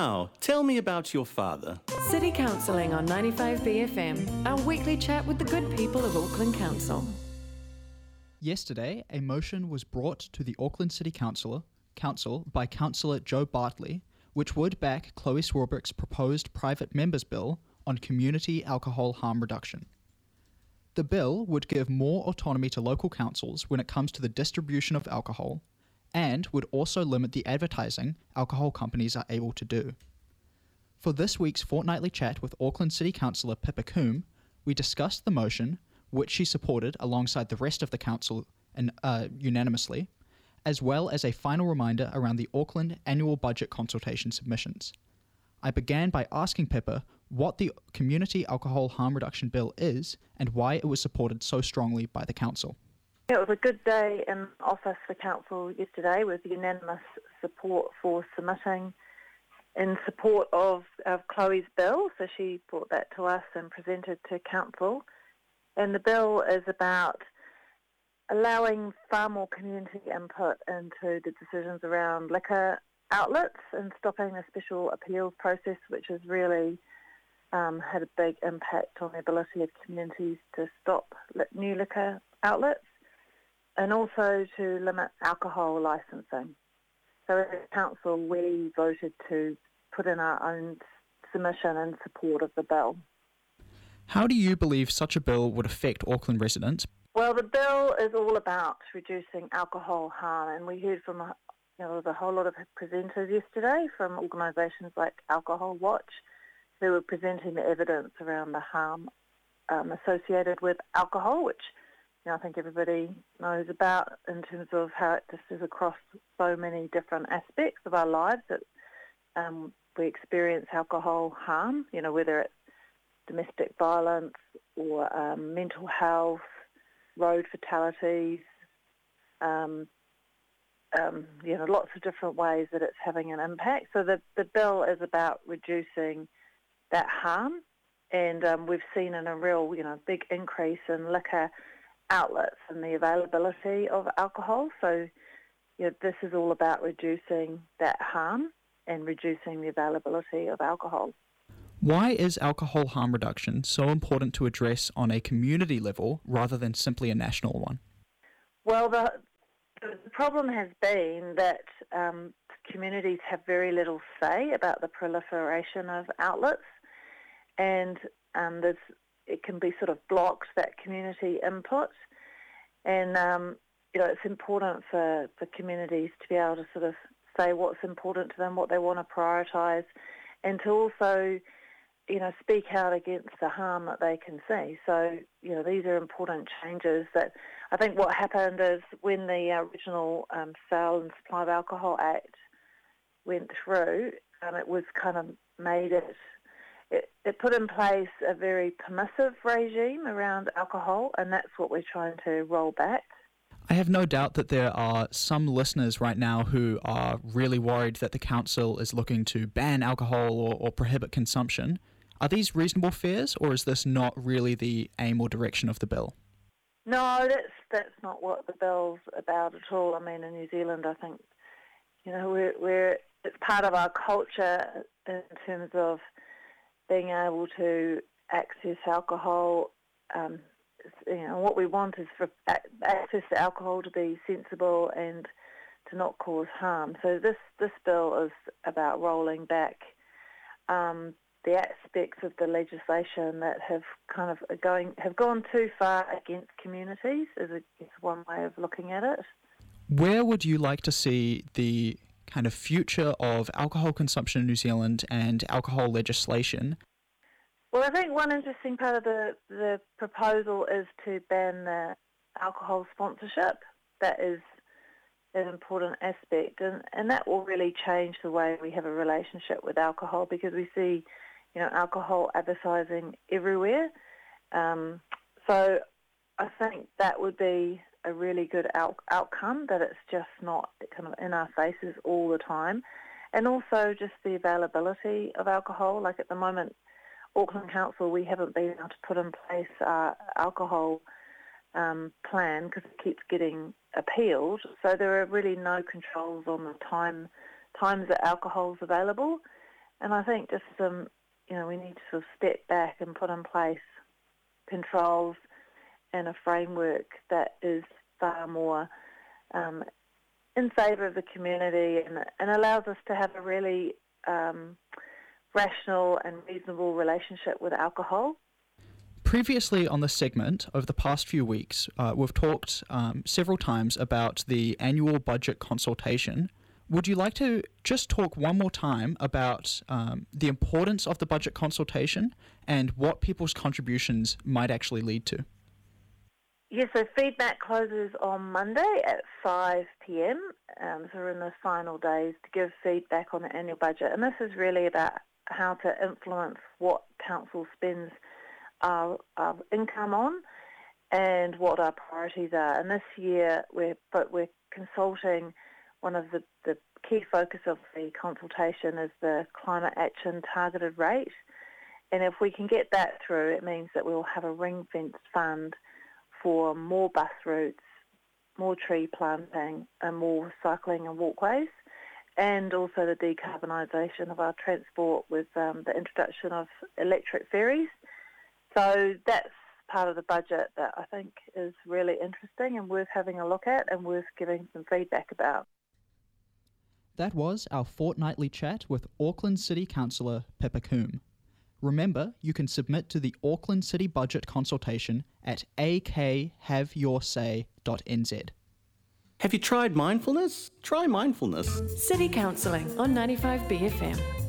Now, tell me about your father. City Counselling on 95BFM, our weekly chat with the good people of Auckland Council. Yesterday, a motion was brought to the Auckland City Council by Councillor Joe Bartley, which would back Chloe Swarbrick's proposed private members' bill on community alcohol harm reduction. The bill would give more autonomy to local councils when it comes to the distribution of alcohol, and would also limit the advertising alcohol companies are able to do. For this week's fortnightly chat with Auckland City Councillor Pippa Coombe, we discussed the motion, which she supported alongside the rest of the council unanimously, as well as a final reminder around the Auckland annual budget consultation submissions. I began by asking Pippa what the Community Alcohol Harm Reduction Bill is and why it was supported so strongly by the council. It was a good day in office for council yesterday with unanimous support for submitting in support of Chloe's bill. So she brought that to us and presented to council. And the bill is about allowing far more community input into the decisions around liquor outlets and stopping the special appeals process, which has really had a big impact on the ability of communities to stop new liquor outlets, and also to limit alcohol licensing. So as a council, we voted to put in our own submission in support of the bill. How do you believe such a bill would affect Auckland residents? Well, the bill is all about reducing alcohol harm, and we heard from a whole lot of presenters yesterday from organisations like Alcohol Watch, who were presenting the evidence around the harm associated with alcohol, which I think everybody knows about in terms of how it just is across so many different aspects of our lives that we experience alcohol harm, whether it's domestic violence or mental health, road fatalities, lots of different ways that it's having an impact. So the bill is about reducing that harm, and we've seen a real, big increase in liquor outlets and the availability of alcohol. So this is all about reducing that harm and reducing the availability of alcohol. Why is alcohol harm reduction so important to address on a community level rather than simply a national one? Well, the problem has been that communities have very little say about the proliferation of outlets, and it can be sort of blocked, that community input. And, it's important for communities to be able to sort of say what's important to them, what they want to prioritise, and to also, speak out against the harm that they can see. So, these are important changes that I think what happened is when the original Sale and Supply of Alcohol Act went through, it was kind of made it put in place a very permissive regime around alcohol, and that's what we're trying to roll back. I have no doubt that there are some listeners right now who are really worried that the council is looking to ban alcohol or prohibit consumption. Are these reasonable fears, or is this not really the aim or direction of the bill? No, that's not what the bill's about at all. I mean, in New Zealand, I think, it's part of our culture in terms of being able to access alcohol. What we want is for access to alcohol to be sensible and to not cause harm. So this bill is about rolling back the aspects of the legislation that have gone too far against communities, is one way of looking at it. Where would you like to see the kind of future of alcohol consumption in New Zealand and alcohol legislation? Well, I think one interesting part of the proposal is to ban the alcohol sponsorship. That is an important aspect, and that will really change the way we have a relationship with alcohol, because we see, alcohol advertising everywhere. So I think that would be a really good outcome, that it's just not kind of in our faces all the time. And also just the availability of alcohol. Like at the moment, Auckland Council, we haven't been able to put in place our alcohol plan because it keeps getting appealed. So there are really no controls on the times that alcohol is available. And I think just we need to sort of step back and put in place controls and a framework that is far more in favour of the community and allows us to have a really rational and reasonable relationship with alcohol. Previously on this segment, over the past few weeks, we've talked several times about the annual budget consultation. Would you like to just talk one more time about the importance of the budget consultation and what people's contributions might actually lead to? Yes, so feedback closes on Monday at 5 p.m. So we're in the final days to give feedback on the annual budget. And this is really about how to influence what council spends our income on and what our priorities are. And this year we're consulting. One of the key focus of the consultation is the climate action targeted rate. And if we can get that through, it means that we'll have a ring-fenced fund for more bus routes, more tree planting, and more cycling and walkways, and also the decarbonisation of our transport with the introduction of electric ferries. So that's part of the budget that I think is really interesting and worth having a look at and worth giving some feedback about. That was our fortnightly chat with Auckland City Councillor Pippa Coombe. Remember, you can submit to the Auckland City Budget Consultation at akhaveyoursay.nz. Have you tried mindfulness? Try mindfulness. City Counselling on 95BFM.